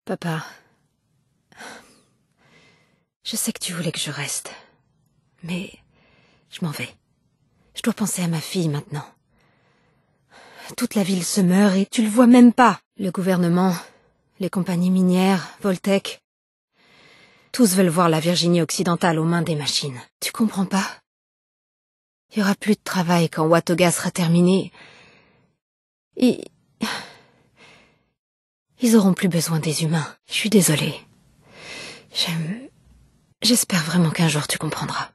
Papa, je sais que tu voulais que je reste, mais je m'en vais. Je dois penser à ma fille maintenant. Toute la ville se meurt et tu le vois même pas. Le gouvernement, les compagnies minières, Voltec, tous veulent voir la Virginie occidentale aux mains des machines. Tu comprends pas? Il y aura plus de travail quand Watoga sera terminé. Ils auront plus besoin des humains. Je suis désolée. J'espère vraiment qu'un jour tu comprendras.